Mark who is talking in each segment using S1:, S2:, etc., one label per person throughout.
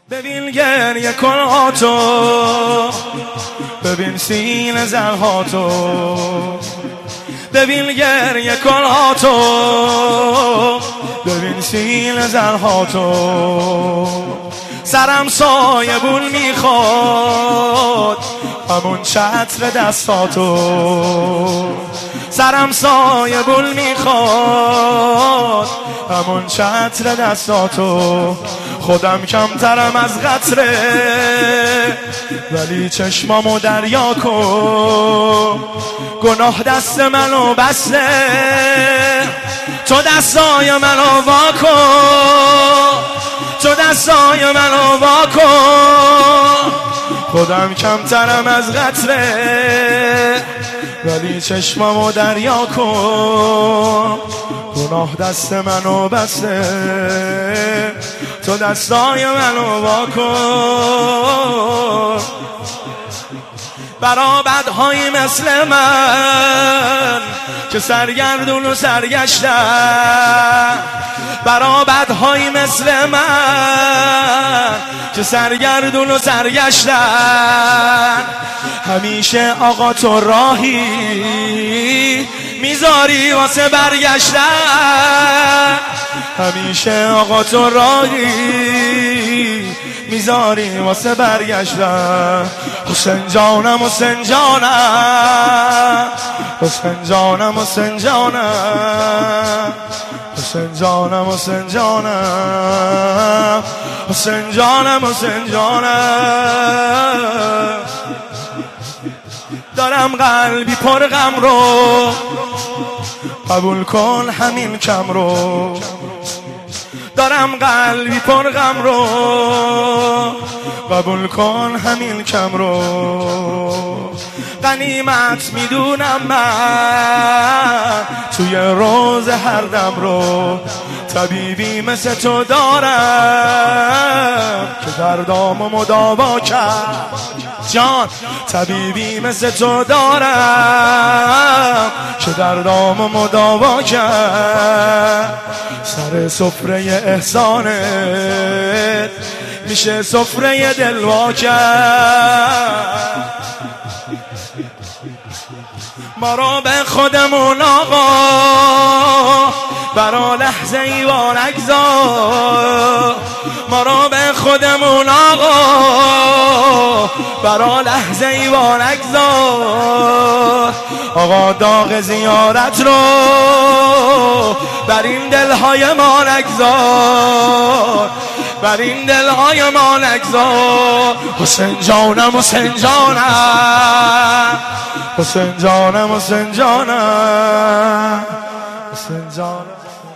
S1: ببین گریه کلهاتو، ببین سینه زلهاتو، ببین گریه کلهاتو، ببین سینه زلهاتو. سرم سایه بول میخواد همون چتر دستاتو، سرم سایه بول میخواد همون چتر دستاتو. خودم کمترم از قطره ولی چشمامو دریا کن، گناه دست منو بسته تو دستای منو وا کن، تو دستای منو وا کن. خودم کمترم از قطره ولی چشمامو دریا کن، گناه دست منو بسته تو دستای منو وا کن. برا بدهایی مثل من که سرگردون و سرگشتن، برا بدهایی مثل من که سرگردون و سرگشتن. همیشه آقا تو راهی میذاری واسه برگشتن، همیشه آقا تو راهی میذاری واسه برگشتن. حسین جانم حسین جانم، حسین جانم حسین جانم، حسین جانم حسین جانم، حسین جانم حسین جانم. دارم قلبی پر غم رو، قبول کن همین کم رو. دارم قلبی پر غم رو، قبول کن همین کم رو. غنیمت میدونم من توی روز هر دم رو، طبیبی مثل تو دارم که دردامو مداوا کرد جان. طبیبی مثل تو دارم که دردامو مداوا کرد. سر سفره احسانت میشه سفره دلوا کرد. ما رو به خودمون آقا برا لحظه ای وانگذار، ما رو به خودمون آقا برا لحظه ای وانگذار. آقا داغ زیارت رو بر این دلهای ما نگذار، بر این دلهای ما نگذار. حسین جانم حسین جانم، حسین جانم حسین جانم، حسین جانم.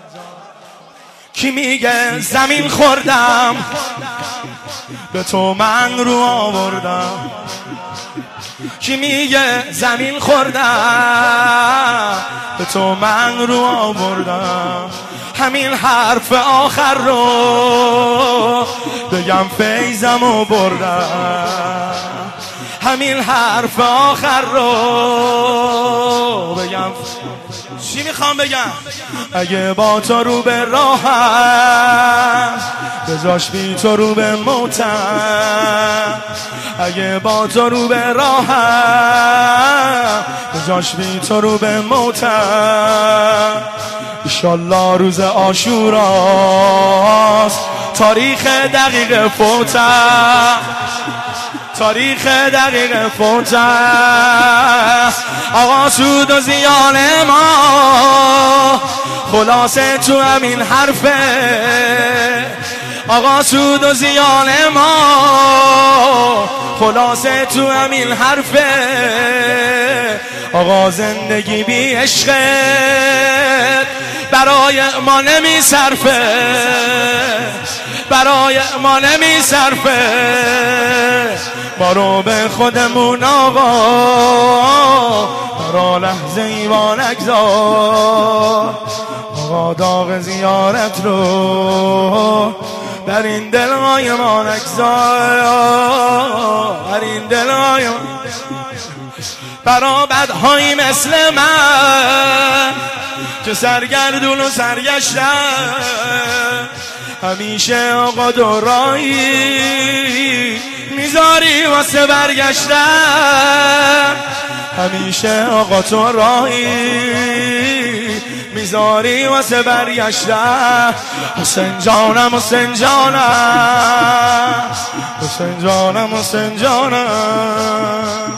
S1: کی میگه زمین خوردم به تو من رو آوردم، کی میگه زمین خوردم به تو من رو آوردم. همین حرف آخر رو بگم فیضمو بردم، همین حرف آخر رو بگم. چی میخوام بگم؟ اگه با تو رو به راهم بجاش بی تو رو به موتم، اگه با تو رو به راهم بجاش بی تو رو به موتم. ایشالله روز عاشوراست تاریخ دقیق فوتم، تاریخ دقیق فوتم. آقا سود و زیان ما خلاصه تو همین حرفه، آقا سود و زیان ما خلاصه تو همین حرفه. آقا زندگی بی عشقت برای ما نمی صرفه، برای ما نمی صرفه. ما رو به خودمون آقا برا لحظه ای وانگذار. آقا داغ زیارت رو در این دلهای ما نگذار، در این دلهای ما. برا بدهایی مثل من که سرگردون و سرگشتن، همیشه آقا دورایی واسه برگشتن، همیشه آقا تو راهی میذاری واسه برگشتن. حسین جانم حسین جانم حسین جانم حسین جانم.